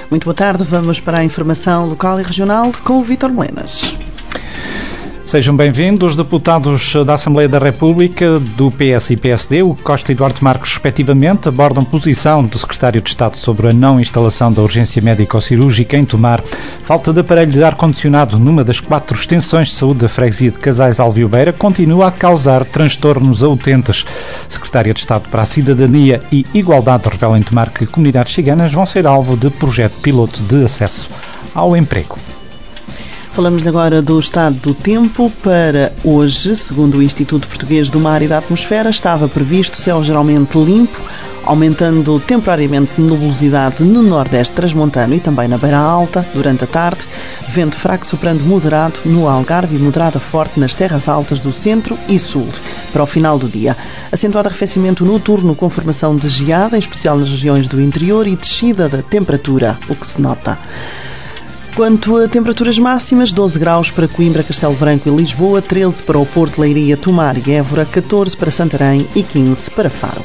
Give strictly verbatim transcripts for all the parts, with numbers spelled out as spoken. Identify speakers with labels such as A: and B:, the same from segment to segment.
A: Muito boa tarde, vamos para a informação local e regional com o Vítor Melenas.
B: Sejam bem-vindos, deputados da Assembleia da República, do P S e P S D, o Costa e Duarte Marques, respectivamente, abordam posição do Secretário de Estado sobre a não instalação da urgência médico-cirúrgica em Tomar. Falta de aparelho de ar-condicionado numa das quatro extensões de saúde da freguesia de Casais Alviobeira continua a causar transtornos a utentes. Secretária de Estado para a Cidadania e Igualdade revela em Tomar que comunidades ciganas vão ser alvo de projeto piloto de acesso ao emprego.
A: Falamos agora do estado do tempo para hoje. Segundo o Instituto Português do Mar e da Atmosfera, estava previsto céu geralmente limpo, aumentando temporariamente nubosidade no nordeste transmontano e também na Beira Alta durante a tarde, vento fraco soprando moderado no Algarve e moderado a forte nas terras altas do centro e sul. Para o final do dia, acentuado arrefecimento noturno com formação de geada, em especial nas regiões do interior, e descida da temperatura, o que se nota. Quanto a temperaturas máximas, doze graus para Coimbra, Castelo Branco e Lisboa, treze para o Porto, Leiria, Tomar e Évora, catorze para Santarém e quinze para Faro.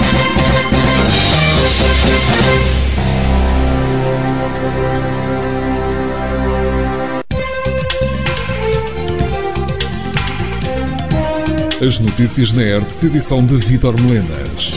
C: As notícias na R T C, edição de Vítor Melenas.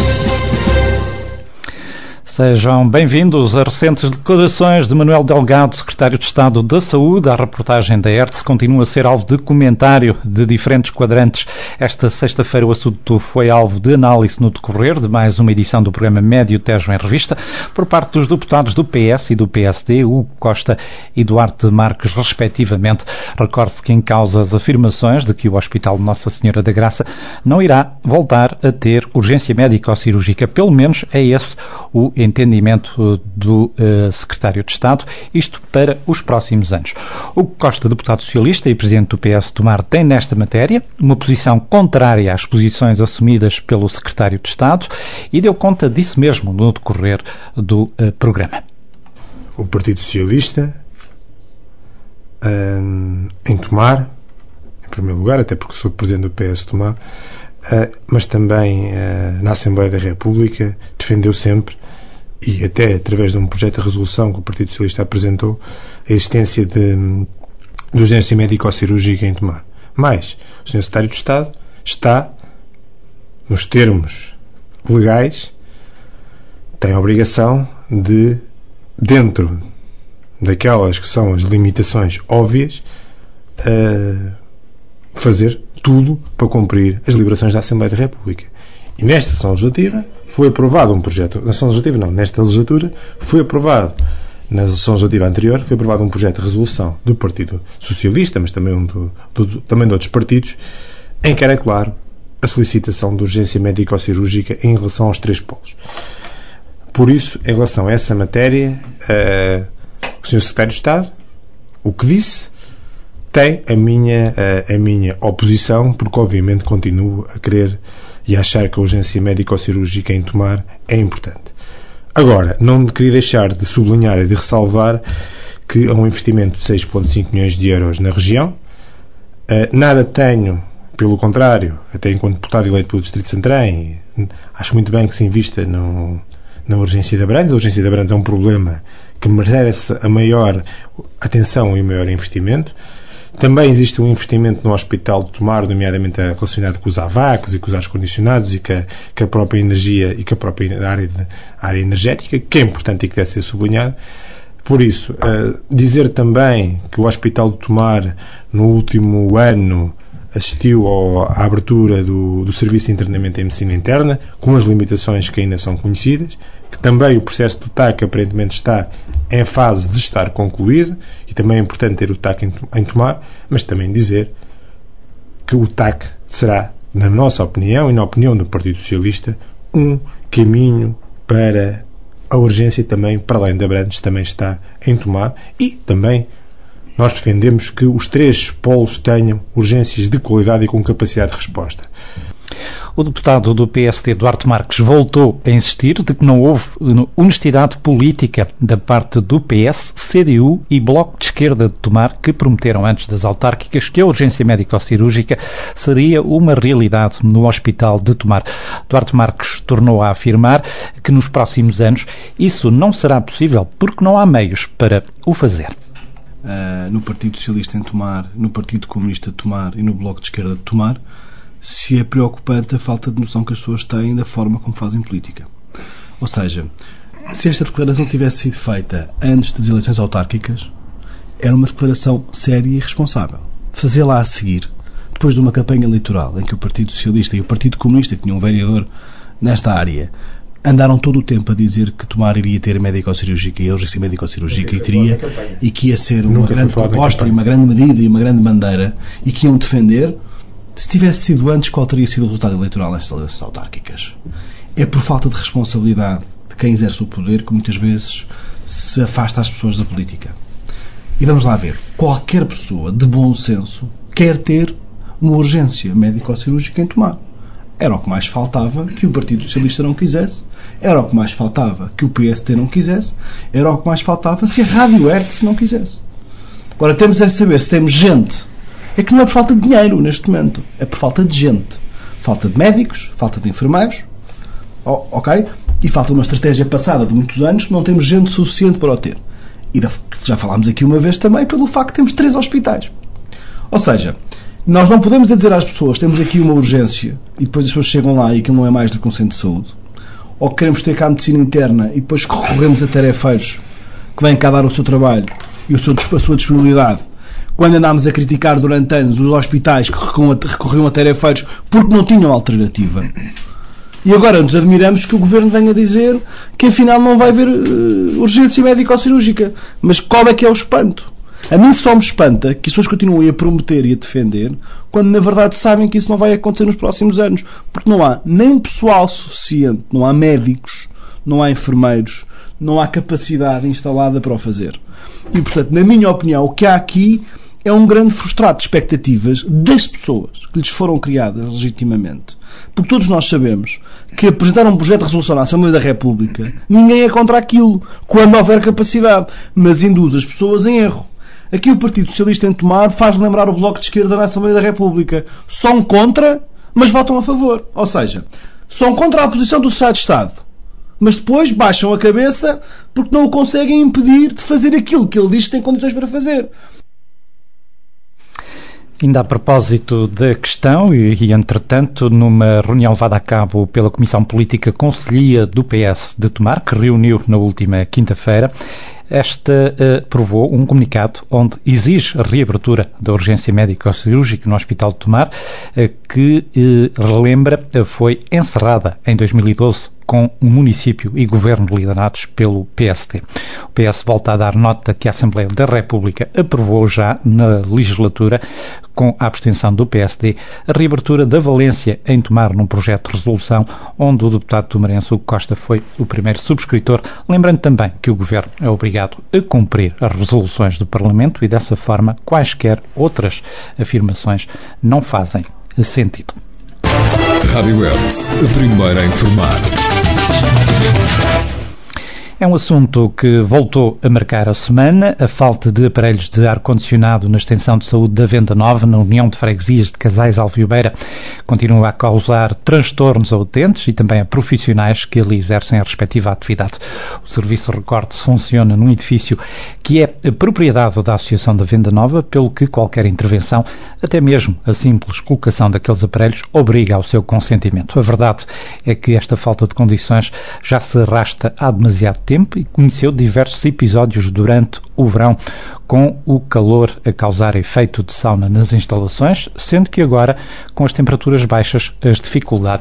B: Sejam bem-vindos. As recentes declarações de Manuel Delgado, Secretário de Estado da Saúde, à reportagem da R T C, continua a ser alvo de comentário de diferentes quadrantes. Esta sexta-feira o assunto foi alvo de análise no decorrer de mais uma edição do programa Médio Tejo em Revista, por parte dos deputados do P S e do P S D, Hugo Costa e Duarte Marques, respectivamente. Recorde-se que em causa as afirmações de que o Hospital de Nossa Senhora da Graça não irá voltar a ter urgência médico-cirúrgica. Pelo menos é esse o entendimento do uh, Secretário de Estado, isto para os próximos anos. O Costa, deputado socialista e presidente do P S Tomar, tem nesta matéria uma posição contrária às posições assumidas pelo Secretário de Estado e deu conta disso mesmo no decorrer do uh, programa.
D: O Partido Socialista, um, em Tomar, em primeiro lugar, até porque sou presidente do P S Tomar, uh, mas também uh, na Assembleia da República, defendeu sempre, e até através de um projeto de resolução que o Partido Socialista apresentou, a existência de, de urgência médico-cirúrgica em Tomar. Mas o senhor Secretário de Estado está, nos termos legais, tem a obrigação de, dentro daquelas que são as limitações óbvias, uh, fazer tudo para cumprir as deliberações da Assembleia da República. E nesta sessão legislativa foi aprovado um projeto, na sessão legislativa não, nesta legislatura foi aprovado, na sessão legislativa anterior, foi aprovado um projeto de resolução do Partido Socialista, mas também, um do, do, também de outros partidos, em que era claro a solicitação de urgência médico-cirúrgica em relação aos três polos. Por isso, em relação a essa matéria, uh, o senhor Secretário de Estado, o que disse, tem a minha, uh, a minha oposição, porque obviamente continuo a querer e a achar que a urgência médico-cirúrgica em Tomar é importante. Agora, não queria deixar de sublinhar e de ressalvar que há um investimento de seis vírgula cinco milhões de euros na região. Uh, nada tenho, pelo contrário, até enquanto deputado eleito pelo Distrito de Santarém, acho muito bem que se invista no, na urgência de Abrantes. A urgência de Abrantes é um problema que merece a maior atenção e o maior investimento. Também existe um investimento no Hospital de Tomar, nomeadamente relacionado com os avacos e com os ar-condicionados e com a, com a própria energia e com a própria área, de, área energética, que é importante e que deve ser sublinhado. Por isso, uh, dizer também que o Hospital de Tomar, no último ano, assistiu ao, à abertura do, do Serviço de Internamento em Medicina Interna, com as limitações que ainda são conhecidas, que também o processo do T A C aparentemente está em fase de estar concluído, e também é importante ter o T A C em, em Tomar, mas também dizer que o T A C será, na nossa opinião e na opinião do Partido Socialista, um caminho para a urgência também, para além de Abrantes, também está em Tomar, e também nós defendemos que os três polos tenham urgências de qualidade e com capacidade de resposta.
B: O deputado do P S D, Duarte Marques, voltou a insistir de que não houve honestidade política da parte do P S, C D U e Bloco de Esquerda de Tomar, que prometeram antes das autárquicas que a urgência médico-cirúrgica seria uma realidade no Hospital de Tomar. Duarte Marques tornou a afirmar que nos próximos anos isso não será possível porque não há meios para o fazer.
E: Uh, no Partido Socialista em Tomar, no Partido Comunista de Tomar e no Bloco de Esquerda de Tomar, se é preocupante a falta de noção que as pessoas têm da forma como fazem política. Ou seja, se esta declaração tivesse sido feita antes das eleições autárquicas, era uma declaração séria e responsável. Fazê-la a seguir, depois de uma campanha eleitoral em que o Partido Socialista e o Partido Comunista, que tinha um vereador nesta área, andaram todo o tempo a dizer que Tomar iria ter médico-cirúrgica e urgência médico-cirúrgica e teria, e que ia ser uma grande proposta e uma grande medida e uma grande bandeira e que iam defender. Se tivesse sido antes, qual teria sido o resultado eleitoral nestas eleições autárquicas? É por falta de responsabilidade de quem exerce o poder que muitas vezes se afasta as pessoas da política. E vamos lá ver, qualquer pessoa de bom senso quer ter uma urgência médico-cirúrgica em Tomar. Era o que mais faltava que o Partido Socialista não quisesse, era o que mais faltava que o P S D não quisesse, era o que mais faltava se a Rádio Hertz não quisesse. Agora temos é saber se temos gente. É que não é por falta de dinheiro neste momento, é por falta de gente. Falta de médicos, falta de enfermeiros, oh, ok? E falta uma estratégia passada de muitos anos que não temos gente suficiente para o ter. E já falámos aqui uma vez também pelo facto de termos três hospitais. Ou seja, nós não podemos dizer às pessoas temos aqui uma urgência e depois as pessoas chegam lá e aquilo não é mais do que um centro de saúde. Ou que queremos ter cá a medicina interna e depois recorremos a tarefeiros que vêm cá dar o seu trabalho e o seu, a sua disponibilidade. Quando andámos a criticar durante anos os hospitais que recorriam a tarefeiros porque não tinham alternativa. E agora nos admiramos que o Governo venha dizer que afinal não vai haver uh, urgência médico-cirúrgica. Mas qual é que é o espanto? A mim só me espanta que as pessoas continuem a prometer e a defender quando na verdade sabem que isso não vai acontecer nos próximos anos. Porque não há nem pessoal suficiente, não há médicos, não há enfermeiros, não há capacidade instalada para o fazer. E portanto, na minha opinião, o que há aqui é um grande frustrado de expectativas das pessoas que lhes foram criadas legitimamente. Porque todos nós sabemos que apresentar um projeto de resolução na Assembleia da República, ninguém é contra aquilo, quando houver capacidade, mas induz as pessoas em erro. Aqui o Partido Socialista em Tomar faz lembrar o Bloco de Esquerda na Assembleia da República. São contra, mas votam a favor. Ou seja, são contra a posição do Secretário de Estado, mas depois baixam a cabeça porque não o conseguem impedir de fazer aquilo que ele diz que tem condições para fazer.
B: Ainda a propósito da questão, e, e entretanto, numa reunião levada a cabo pela Comissão Política Conselhia do P S de Tomar, que reuniu na última quinta-feira, esta uh, aprovou um comunicado onde exige a reabertura da urgência médico-cirúrgica no Hospital de Tomar, uh, que, uh, relembra, uh, foi encerrada em dois mil e doze com o município e governo liderados pelo P S D. O P S volta a dar nota que a Assembleia da República aprovou já na legislatura, com a abstenção do P S D, a reabertura da Valência em Tomar num projeto de resolução onde o deputado tomarense Hugo Costa foi o primeiro subscritor, lembrando também que o governo é obrigado a cumprir as resoluções do Parlamento e dessa forma quaisquer outras afirmações não fazem sentido.
C: Rádio Hertz, a primeira a informar.
B: É um assunto que voltou a marcar a semana. A falta de aparelhos de ar-condicionado na extensão de saúde da Venda Nova, na União de Freguesias de Casais Alviobeira, continua a causar transtornos a utentes e também a profissionais que ali exercem a respectiva atividade. O serviço Recorte funciona num edifício que é a propriedade da Associação da Venda Nova, pelo que qualquer intervenção, até mesmo a simples colocação daqueles aparelhos, obriga ao seu consentimento. A verdade é que esta falta de condições já se arrasta há demasiado tempo e conheceu diversos episódios durante o verão, com o calor a causar efeito de sauna nas instalações, sendo que agora, com as temperaturas baixas, as dificuldades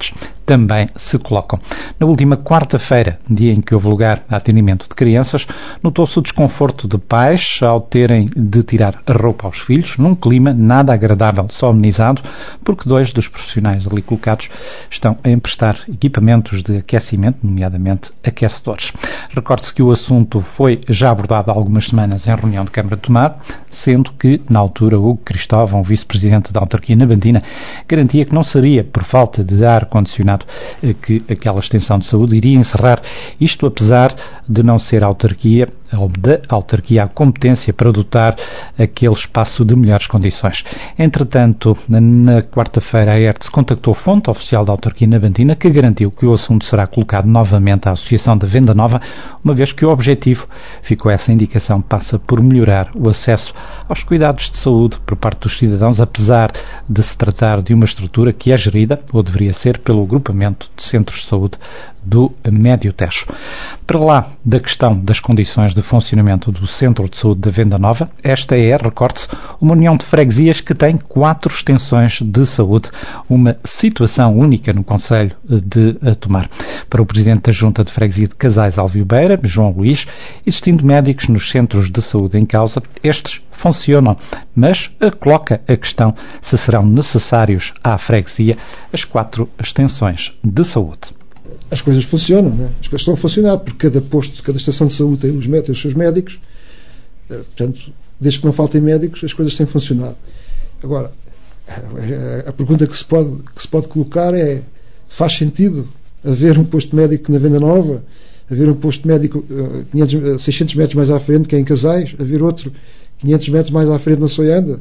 B: também se colocam. Na última quarta-feira, dia em que houve lugar a atendimento de crianças, notou-se o desconforto de pais ao terem de tirar a roupa aos filhos, num clima nada agradável, só amenizado, porque dois dos profissionais ali colocados estão a emprestar equipamentos de aquecimento, nomeadamente aquecedores. Recorde-se que o assunto foi já abordado há algumas semanas em reunião de Câmara de Tomar, sendo que, na altura, Hugo Cristóvão, vice-presidente da autarquia Navantina, garantia que não seria por falta de ar-condicionado que aquela extensão de saúde iria encerrar, isto apesar de não ser a autarquia ou da autarquia a competência para dotar aquele espaço de melhores condições. Entretanto, na quarta-feira a ERTS contactou a fonte oficial da autarquia Navantina que garantiu que o assunto será colocado novamente à Associação da Venda Nova, uma vez que o objetivo, ficou essa indicação, passa por melhorar o acesso aos cuidados de saúde por parte dos cidadãos, apesar de se tratar de uma estrutura que é gerida, ou deveria ser, pelo agrupamento de centros de saúde do Médio Tejo. Para lá da questão das condições de funcionamento do Centro de Saúde da Venda Nova, esta é, recorde-se, uma união de freguesias que tem quatro extensões de saúde, uma situação única no Concelho de Tomar. Para o Presidente da Junta de Freguesia de Casais Alviobeira, João Luís, existindo médicos nos centros de saúde em causa, estes funcionam, mas coloca a questão se serão necessários à freguesia as quatro extensões de saúde.
F: As coisas funcionam, né? As coisas estão a funcionar, porque cada posto, cada estação de saúde tem os, tem os seus médicos, portanto, desde que não faltem médicos, as coisas têm funcionado. Agora, a, a pergunta que se, pode, que se pode colocar é: faz sentido haver um posto médico na Venda Nova, haver um posto médico quinhentos, seiscentos metros mais à frente, que é em Casais, haver outro quinhentos metros mais à frente na Soianda?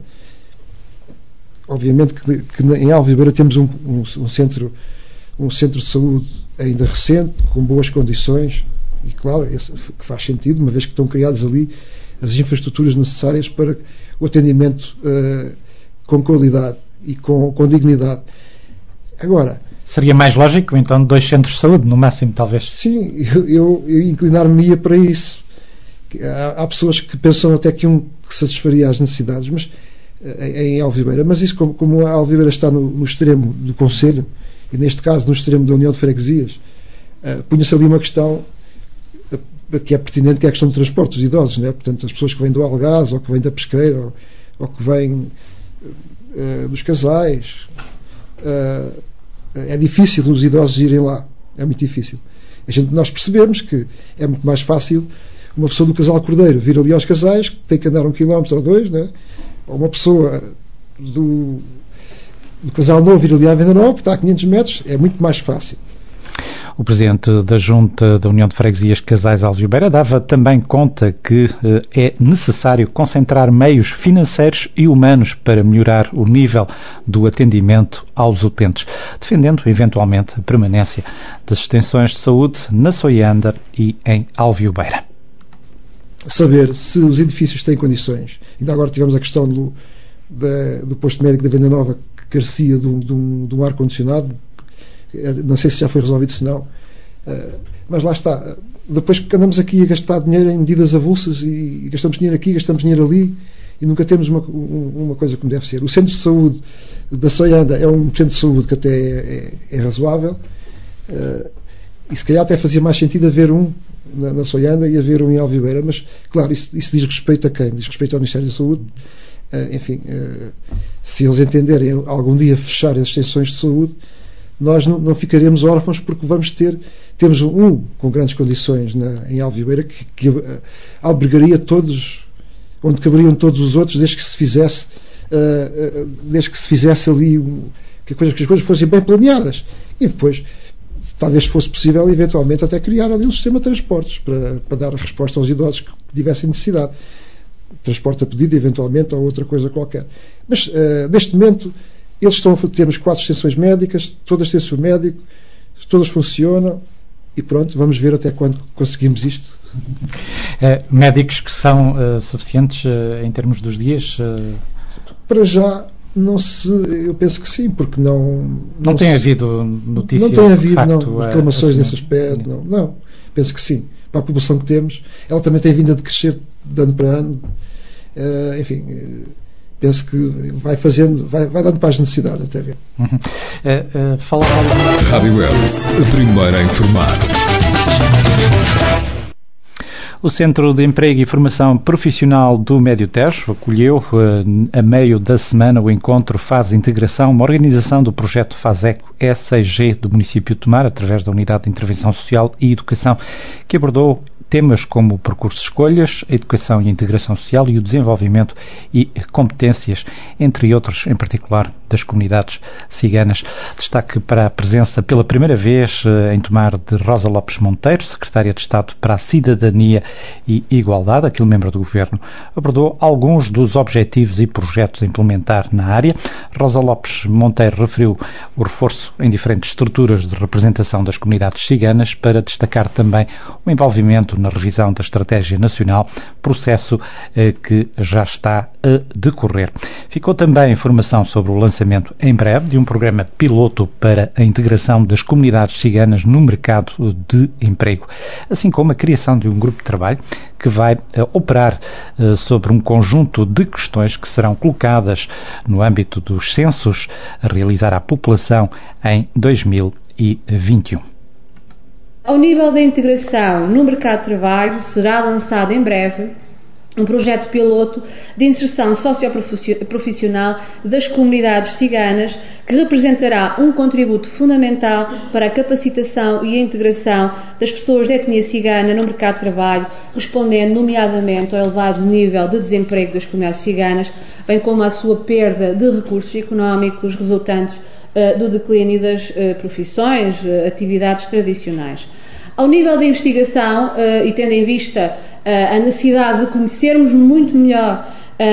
F: Obviamente que, que em Alvibeira temos um, um, um centro um centro de saúde ainda recente, com boas condições, e claro, esse, que faz sentido, uma vez que estão criadas ali as infraestruturas necessárias para o atendimento uh, com qualidade e com, com dignidade. Agora,
B: seria mais lógico, então, dois centros de saúde, no máximo, talvez?
F: Sim, eu, eu, eu inclinar-me-ia para isso. Há, há pessoas que pensam até que um que satisfaria as necessidades, mas em Alvibeira, mas isso, como, como a Alvibeira está no, no extremo do Concelho, e neste caso no extremo da União de Freguesias, uh, punha-se ali uma questão uh, que é pertinente, que é a questão do transporte dos idosos, né? Portanto, as pessoas que vêm do Algaz, ou que vêm da Pesqueira, ou, ou que vêm uh, dos Casais, uh, é difícil os idosos irem lá, é muito difícil. A gente, nós percebemos que é muito mais fácil uma pessoa do Casal Cordeiro vir ali aos Casais, que tem que andar um quilómetro ou dois, né? Ou uma pessoa do do Casal Novo vir ali à Venda Nova, que está a quinhentos metros, é muito mais fácil.
B: O Presidente da Junta da União de Freguesias Casais Alviobeira dava também conta que eh, é necessário concentrar meios financeiros e humanos para melhorar o nível do atendimento aos utentes, defendendo eventualmente a permanência das extensões de saúde na Soianda e em Alviobeira.
F: Saber se os edifícios têm condições. Ainda agora tivemos a questão do, da, do posto médico da Venda Nova, que carecia de um, de um, de um ar-condicionado. Não sei se já foi resolvido, se não. Mas lá está. Depois que andamos aqui a gastar dinheiro em medidas avulsas, e gastamos dinheiro aqui, gastamos dinheiro ali, e nunca temos uma, uma coisa como deve ser. O centro de saúde da Soianda é um centro de saúde que até é, é, é razoável, e se calhar até fazia mais sentido haver um na, na Soianda e haver um em Alvibeira, mas claro, isso, isso diz respeito a quem? Diz respeito ao Ministério da Saúde. Enfim, se eles entenderem algum dia fechar as extensões de saúde, nós não, não ficaremos órfãos, porque vamos ter, temos um com grandes condições na, em Alvibeira, que, que uh, albergaria todos, onde caberiam todos os outros, desde que se fizesse uh, uh, desde que se fizesse ali um, que, coisas, que as coisas fossem bem planeadas, e depois talvez fosse possível eventualmente até criar ali um sistema de transportes para, para dar resposta aos idosos que tivessem necessidade, transporte a pedido eventualmente, ou outra coisa qualquer. Mas uh, neste momento eles estão, temos quatro extensões médicas, todas têm o seu médico, todas funcionam, e pronto, vamos ver até quando conseguimos isto.
B: É, médicos que são uh, suficientes uh, em termos dos dias? Uh...
F: Para já, não se, eu penso que sim, porque não...
B: Não,
F: não
B: tem
F: se,
B: havido notícias,
F: Não tem havido,
B: facto,
F: não, reclamações
B: uh,
F: nesse aspecto, não, não. Penso que sim. Para a população que temos, ela também tem vindo a crescer de ano para ano. Uh, enfim... Uh, penso que vai fazendo, vai, vai dando para as necessidades até ver.
B: Uhum. Uh, uh, falar...
C: Rádio Hertz, a primeira a informar.
B: O Centro de Emprego e Formação Profissional do Médio Tejo acolheu, a meio da semana, o encontro Faz Integração, uma organização do projeto FASECO S I G do município de Tomar, através da Unidade de Intervenção Social e Educação, que abordou temas como o percurso de escolhas, a educação e a integração social e o desenvolvimento e competências, entre outros, em particular, das comunidades ciganas. Destaque para a presença pela primeira vez em Tomar de Rosa Lopes Monteiro, Secretária de Estado para a Cidadania e Igualdade, aquele membro do Governo, abordou alguns dos objetivos e projetos a implementar na área. Rosa Lopes Monteiro referiu o reforço em diferentes estruturas de representação das comunidades ciganas, para destacar também o envolvimento na revisão da Estratégia Nacional, processo eh, que já está a decorrer. Ficou também informação sobre o lançamento em breve de um programa piloto para a integração das comunidades ciganas no mercado de emprego, assim como a criação de um grupo de trabalho que vai eh, operar eh, sobre um conjunto de questões que serão colocadas no âmbito dos censos a realizar à população em dois mil e vinte e um.
G: Ao nível da integração no mercado de trabalho, será lançado em breve um projeto piloto de inserção socioprofissional das comunidades ciganas, que representará um contributo fundamental para a capacitação e a integração das pessoas de etnia cigana no mercado de trabalho, respondendo nomeadamente ao elevado nível de desemprego das comunidades ciganas, bem como à sua perda de recursos económicos resultantes do declínio das profissões, atividades tradicionais. Ao nível da investigação, e tendo em vista a necessidade de conhecermos muito melhor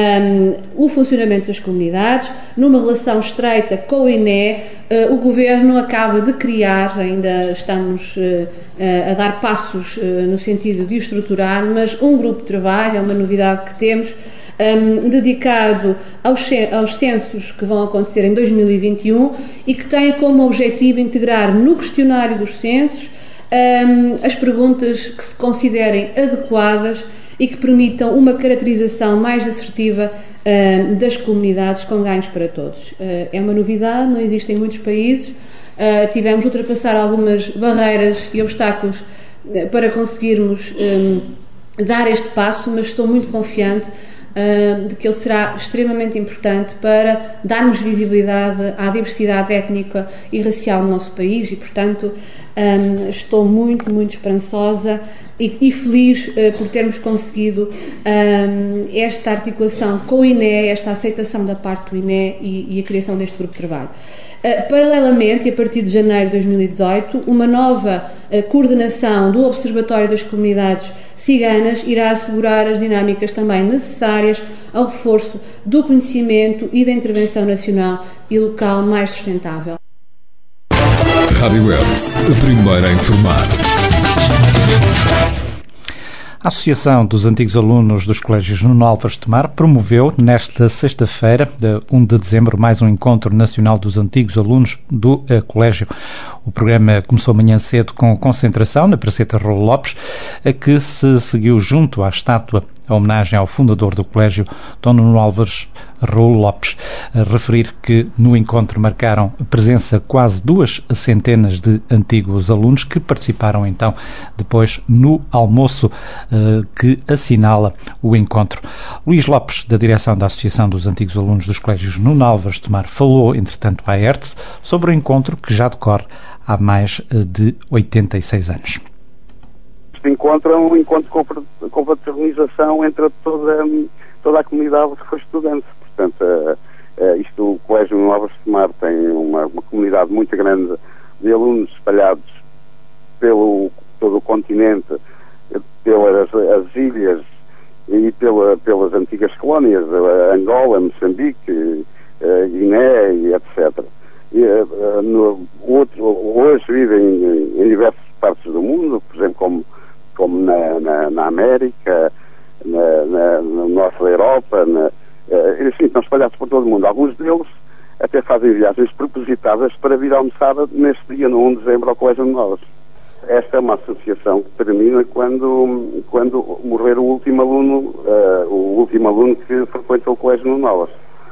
G: o funcionamento das comunidades, numa relação estreita com o I N E, o Governo acaba de criar, ainda estamos a dar passos no sentido de o estruturar, mas um grupo de trabalho, é uma novidade que temos, Um, dedicado aos, aos censos que vão acontecer em dois mil e vinte e um e que tem como objetivo integrar no questionário dos censos um, as perguntas que se considerem adequadas e que permitam uma caracterização mais assertiva um, das comunidades, com ganhos para todos. Uh, é uma novidade, não existe em muitos países. Uh, tivemos de ultrapassar algumas barreiras e obstáculos uh, para conseguirmos um, dar este passo, mas estou muito confiante de que ele será extremamente importante para darmos visibilidade à diversidade étnica e racial no nosso país e, portanto, estou muito, muito esperançosa e, e feliz por termos conseguido esta articulação com o I N E, esta aceitação da parte do I N E e, e a criação deste grupo de trabalho. Uh, paralelamente, e a partir de janeiro de dois mil e dezoito, uma nova uh, coordenação do Observatório das Comunidades Ciganas irá assegurar as dinâmicas também necessárias ao reforço do conhecimento e da intervenção nacional e local mais sustentável.
C: Rádio Hertz, a primeira a informar.
B: A Associação dos Antigos Alunos dos Colégios Nuno Álvares de Tomar promoveu nesta sexta-feira, primeiro de dezembro, mais um encontro nacional dos antigos alunos do uh, colégio. O programa começou amanhã cedo com concentração na Praceta Raul Lopes, a que se seguiu junto à estátua a homenagem ao fundador do colégio, Dom Nuno Álvares Raul Lopes. A referir que no encontro marcaram presença quase duas centenas de antigos alunos que participaram então depois no almoço eh, que assinala o encontro. Luís Lopes, da direção da Associação dos Antigos Alunos dos Colégios Nuno Álvares de Tomar, falou, entretanto, à Hertz sobre o encontro que já decorre há mais de oitenta e seis anos.
H: Este encontro é um encontro com confraternização entre toda, toda a comunidade que foi estudante. Portanto, uh, uh, isto, o Colégio Nuno Álvares de Tomar tem uma, uma comunidade muito grande de alunos espalhados pelo todo o continente, pelas as ilhas e pela, pelas antigas colónias, uh, Angola, Moçambique, uh, Guiné e etcétera. E, uh, no, outro, hoje vivem em, em diversas partes do mundo, por exemplo, como como na, na, na América, na, na, no norte da Europa, na, enfim, estão espalhados por todo o mundo. Alguns deles até fazem viagens propositadas para vir almoçar neste dia, no primeiro de dezembro, ao Colégio Nuno Álvares. Esta é uma associação que termina quando, quando morrer o último aluno, uh, o último aluno que frequentou o Colégio Nuno Álvares.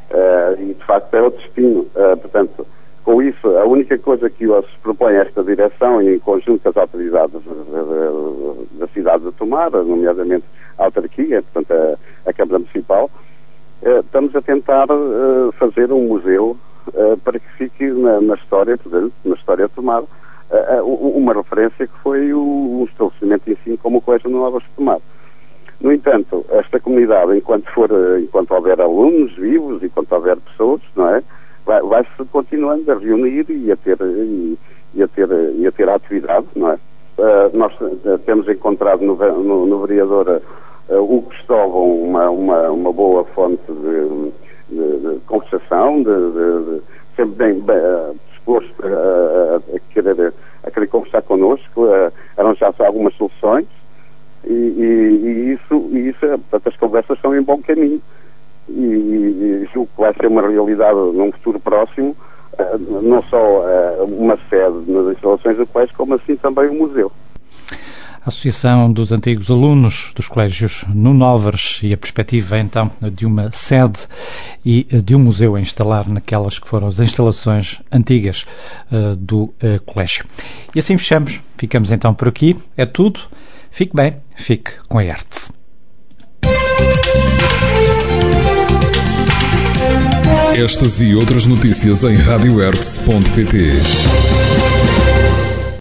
H: Uh, e de facto é o destino. Uh, portanto, com isso, a única coisa que se propõe esta direção, em conjunto com as autoridades da cidade de Tomar, nomeadamente a autarquia, portanto a, a Câmara Municipal, uh, estamos a tentar uh, fazer um museu uh, para que fique na, na história, portanto, na história de Tomar, uh, uh, uma referência que foi o, o estabelecimento de ensino como o Colégio Manuel Álvares de Tomar. No entanto, esta comunidade, enquanto for, enquanto houver alunos vivos, enquanto houver pessoas, não é, vai, vai-se continuando a reunir e a ter e, e a ter e a ter a atividade, não é? Uh, nós uh, temos encontrado no, no, no vereador uh, o Cristóvão uma, uma, uma boa fonte de, de, de conversação, de, de, de, sempre bem, bem uh, disposto a, a, a, querer, a querer conversar connosco, a arranjar-se algumas soluções. E, e, e isso, e isso portanto, as conversas estão em bom caminho e, e julgo que vai ser uma realidade num futuro próximo, uh, não só uh, uma sede nas instalações do colégio, como assim também um museu.
B: A Associação dos Antigos Alunos dos Colégios Nuno Álvares e a perspectiva então de uma sede e de um museu a instalar naquelas que foram as instalações antigas uh, do uh, colégio. E assim fechamos, ficamos então por aqui, é tudo. Fique bem, fique com a Hertz.
C: Estas e outras notícias em rádio hertz ponto pt.